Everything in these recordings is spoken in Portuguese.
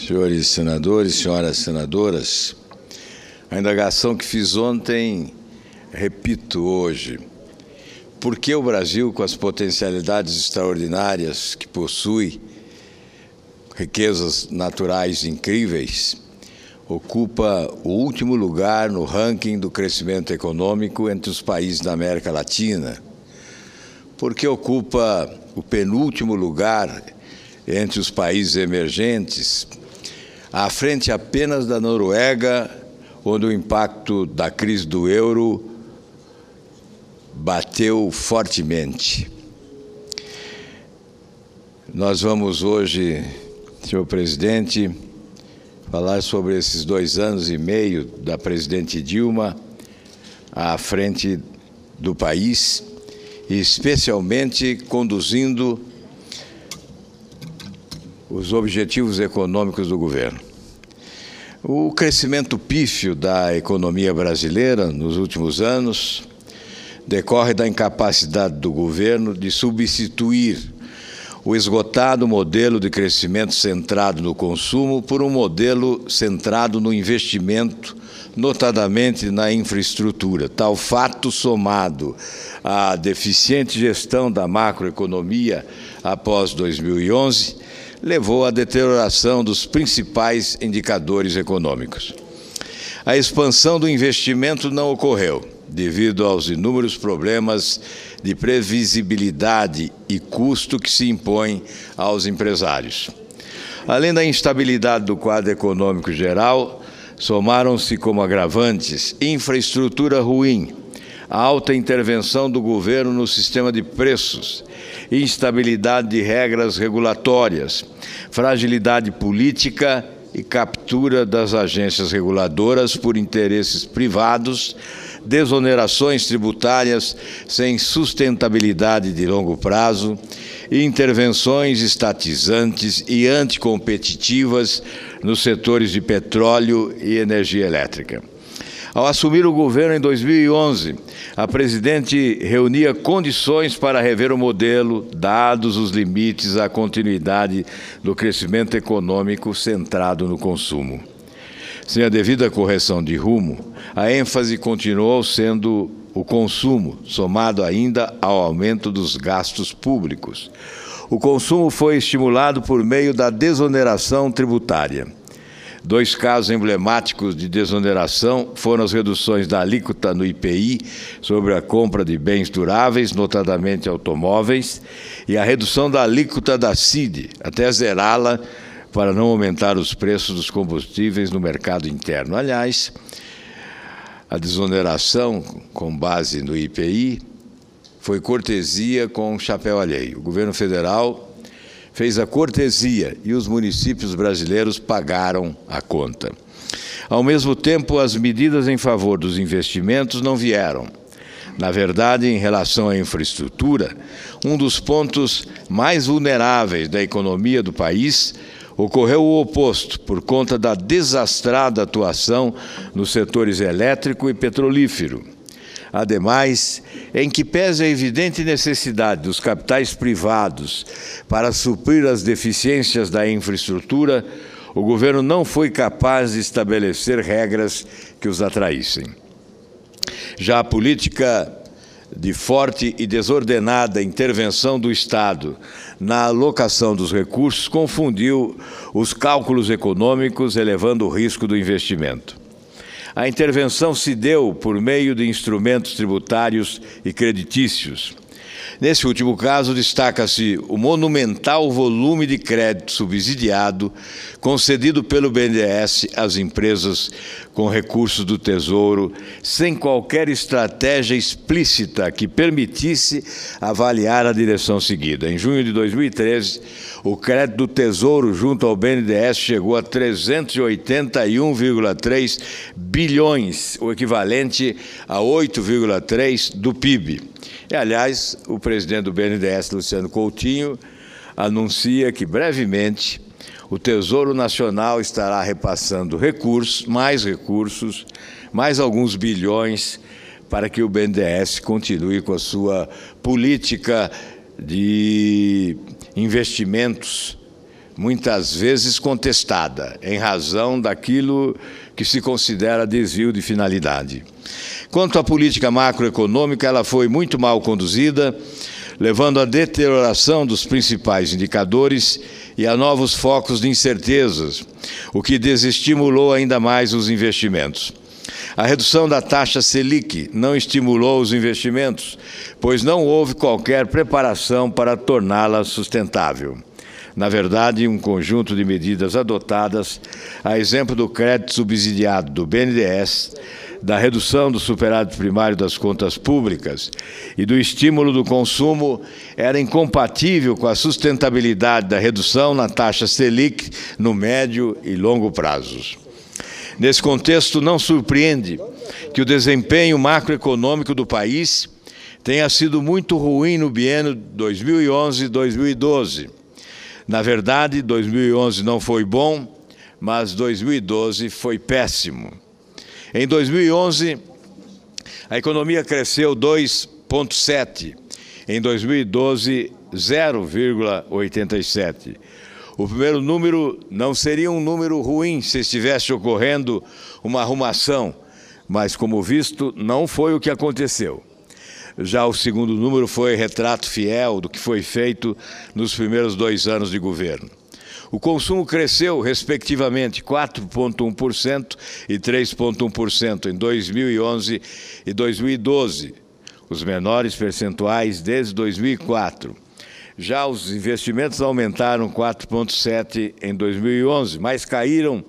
Senhores senadores, senhoras senadoras, a indagação que fiz ontem, repito hoje. Por que o Brasil, com as potencialidades extraordinárias que possui, riquezas naturais incríveis, ocupa o último lugar no ranking do crescimento econômico entre os países da América Latina? Por que ocupa o penúltimo lugar entre os países emergentes, à frente apenas da Noruega, onde o impacto da crise do euro bateu fortemente? Nós vamos hoje, senhor presidente, falar sobre esses 2 anos e meio da presidente Dilma à frente do país, e especialmente conduzindo os objetivos econômicos do governo. O crescimento pífio da economia brasileira nos últimos anos decorre da incapacidade do governo de substituir o esgotado modelo de crescimento centrado no consumo por um modelo centrado no investimento, notadamente na infraestrutura. Tal fato, somado à deficiente gestão da macroeconomia após 2011, levou à deterioração dos principais indicadores econômicos. A expansão do investimento não ocorreu, devido aos inúmeros problemas de previsibilidade e custo que se impõem aos empresários. Além da instabilidade do quadro econômico geral, somaram-se como agravantes infraestrutura ruim, a alta intervenção do governo no sistema de preços, instabilidade de regras regulatórias, fragilidade política e captura das agências reguladoras por interesses privados, desonerações tributárias sem sustentabilidade de longo prazo, intervenções estatizantes e anticompetitivas nos setores de petróleo e energia elétrica. Ao assumir o governo em 2011, a presidente reunia condições para rever o modelo, dados os limites à continuidade do crescimento econômico centrado no consumo. Sem a devida correção de rumo, a ênfase continuou sendo o consumo, somado ainda ao aumento dos gastos públicos. O consumo foi estimulado por meio da desoneração tributária. 2 casos emblemáticos de desoneração foram as reduções da alíquota no IPI sobre a compra de bens duráveis, notadamente automóveis, e a redução da alíquota da CID, até zerá-la para não aumentar os preços dos combustíveis no mercado interno. Aliás, a desoneração com base no IPI foi cortesia com chapéu alheio. O governo federal fez a cortesia e os municípios brasileiros pagaram a conta. Ao mesmo tempo, as medidas em favor dos investimentos não vieram. Na verdade, em relação à infraestrutura, um dos pontos mais vulneráveis da economia do país, ocorreu o oposto, por conta da desastrada atuação nos setores elétrico e petrolífero. Ademais, em que pese a evidente necessidade dos capitais privados para suprir as deficiências da infraestrutura, o governo não foi capaz de estabelecer regras que os atraíssem. Já a política de forte e desordenada intervenção do Estado na alocação dos recursos confundiu os cálculos econômicos, elevando o risco do investimento. A intervenção se deu por meio de instrumentos tributários e creditícios. Nesse último caso, destaca-se o monumental volume de crédito subsidiado concedido pelo BNDES às empresas com recursos do Tesouro, sem qualquer estratégia explícita que permitisse avaliar a direção seguida. Em junho de 2013, o crédito do Tesouro junto ao BNDES chegou a 381,3 bilhões, o equivalente a 8,3% do PIB. E, aliás, o presidente do BNDES, Luciano Coutinho, anuncia que, brevemente, o Tesouro Nacional estará repassando recursos, mais alguns bilhões, para que o BNDES continue com a sua política de investimentos muitas vezes contestada, em razão daquilo que se considera desvio de finalidade. Quanto à política macroeconômica, ela foi muito mal conduzida, levando à deterioração dos principais indicadores e a novos focos de incertezas, o que desestimulou ainda mais os investimentos. A redução da taxa Selic não estimulou os investimentos, pois não houve qualquer preparação para torná-la sustentável. Na verdade, um conjunto de medidas adotadas, a exemplo do crédito subsidiado do BNDES, da redução do superávit primário das contas públicas e do estímulo do consumo, era incompatível com a sustentabilidade da redução na taxa Selic no médio e longo prazos. Nesse contexto, não surpreende que o desempenho macroeconômico do país tenha sido muito ruim no biênio 2011-2012. Na verdade, 2011 não foi bom, mas 2012 foi péssimo. Em 2011, a economia cresceu 2,7%. Em 2012, 0,87%. O primeiro número não seria um número ruim se estivesse ocorrendo uma arrumação, mas, como visto, não foi o que aconteceu. Já o segundo número foi retrato fiel do que foi feito nos primeiros 2 anos de governo. O consumo cresceu, respectivamente, 4,1% e 3,1% em 2011 e 2012, os menores percentuais desde 2004. Já os investimentos aumentaram 4,7% em 2011, mas caíram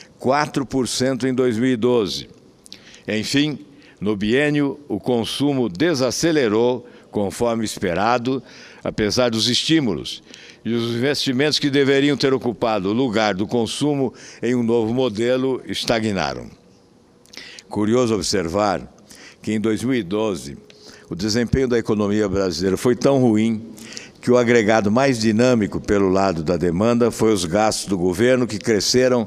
4% em 2012. Enfim, no biênio, o consumo desacelerou, conforme esperado, apesar dos estímulos, e os investimentos que deveriam ter ocupado o lugar do consumo em um novo modelo estagnaram. Curioso observar que em 2012 o desempenho da economia brasileira foi tão ruim que o agregado mais dinâmico pelo lado da demanda foi os gastos do governo, que cresceram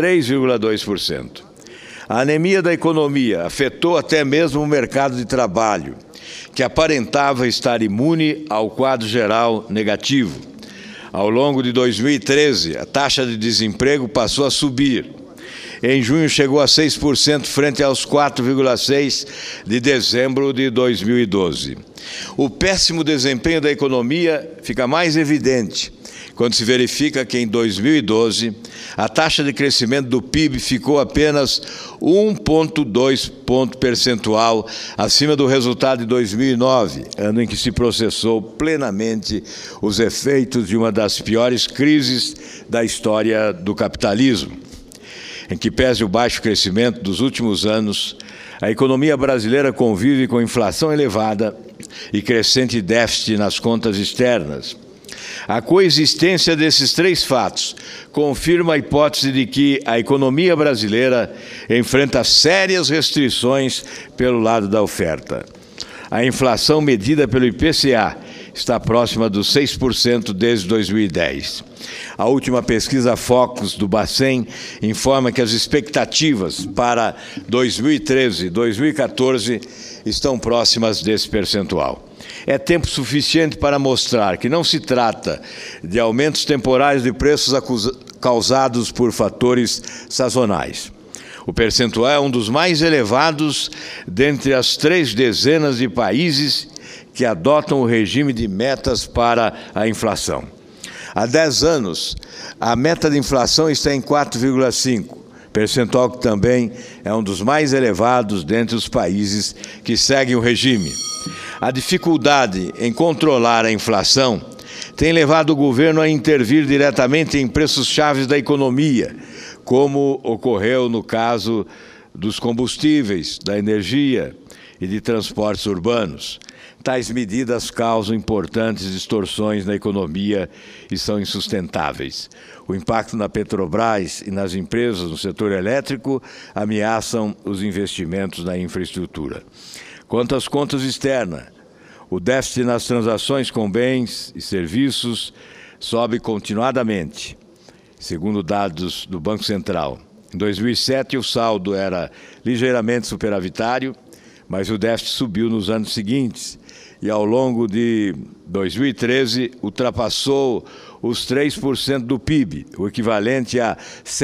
3,2%. A anemia da economia afetou até mesmo o mercado de trabalho, que aparentava estar imune ao quadro geral negativo. Ao longo de 2013, a taxa de desemprego passou a subir. Em junho chegou a 6% frente aos 4,6% de dezembro de 2012. O péssimo desempenho da economia fica mais evidente quando se verifica que em 2012 a taxa de crescimento do PIB ficou apenas 1,2 ponto percentual acima do resultado de 2009, ano em que se processou plenamente os efeitos de uma das piores crises da história do capitalismo. Em que pese o baixo crescimento dos últimos anos, a economia brasileira convive com inflação elevada e crescente déficit nas contas externas. A coexistência desses 3 fatos confirma a hipótese de que a economia brasileira enfrenta sérias restrições pelo lado da oferta. A inflação medida pelo IPCA está próxima dos 6% desde 2010. A última pesquisa Focus do Bacen informa que as expectativas para 2013 e 2014 estão próximas desse percentual. É tempo suficiente para mostrar que não se trata de aumentos temporários de preços causados por fatores sazonais. O percentual é um dos mais elevados dentre as 3 dezenas de países que adotam o regime de metas para a inflação. Há 10 anos, a meta de inflação está em 4,5%, percentual que também é um dos mais elevados dentre os países que seguem o regime. A dificuldade em controlar a inflação tem levado o governo a intervir diretamente em preços-chave da economia, como ocorreu no caso dos combustíveis, da energia e de transportes urbanos. Tais medidas causam importantes distorções na economia e são insustentáveis. O impacto na Petrobras e nas empresas no setor elétrico ameaçam os investimentos na infraestrutura. Quanto às contas externas, o déficit nas transações com bens e serviços sobe continuadamente, segundo dados do Banco Central. Em 2007, o saldo era ligeiramente superavitário, mas o déficit subiu nos anos seguintes, e, ao longo de 2013, ultrapassou os 3% do PIB, o equivalente a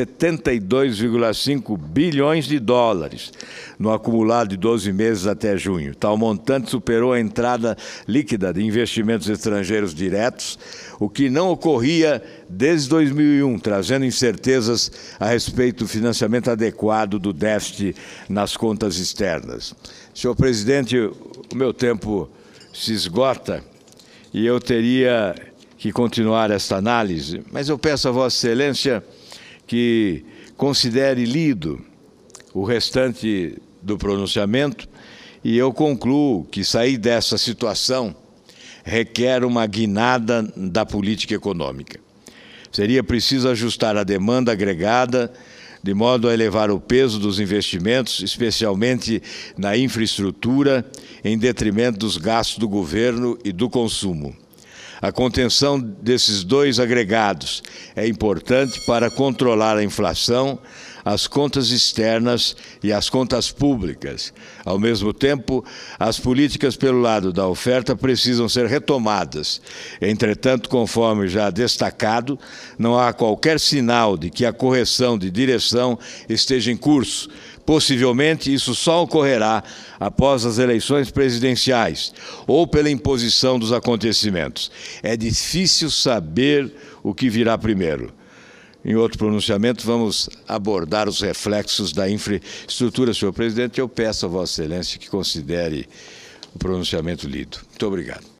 72,5 bilhões de dólares, no acumulado de 12 meses até junho. Tal montante superou a entrada líquida de investimentos estrangeiros diretos, o que não ocorria desde 2001, trazendo incertezas a respeito do financiamento adequado do déficit nas contas externas. Senhor presidente, o meu tempo se esgota e eu teria que continuar esta análise, mas eu peço a Vossa Excelência que considere lido o restante do pronunciamento e eu concluo que sair dessa situação requer uma guinada da política econômica. Seria preciso ajustar a demanda agregada de modo a elevar o peso dos investimentos, especialmente na infraestrutura, em detrimento dos gastos do governo e do consumo. A contenção desses dois agregados é importante para controlar a inflação, as contas externas e as contas públicas. Ao mesmo tempo, as políticas pelo lado da oferta precisam ser retomadas. Entretanto, conforme já destacado, não há qualquer sinal de que a correção de direção esteja em curso. Possivelmente, isso só ocorrerá após as eleições presidenciais ou pela imposição dos acontecimentos. É difícil saber o que virá primeiro. Em outro pronunciamento, vamos abordar os reflexos da infraestrutura. Senhor presidente, eu peço a Vossa Excelência que considere o pronunciamento lido. Muito obrigado.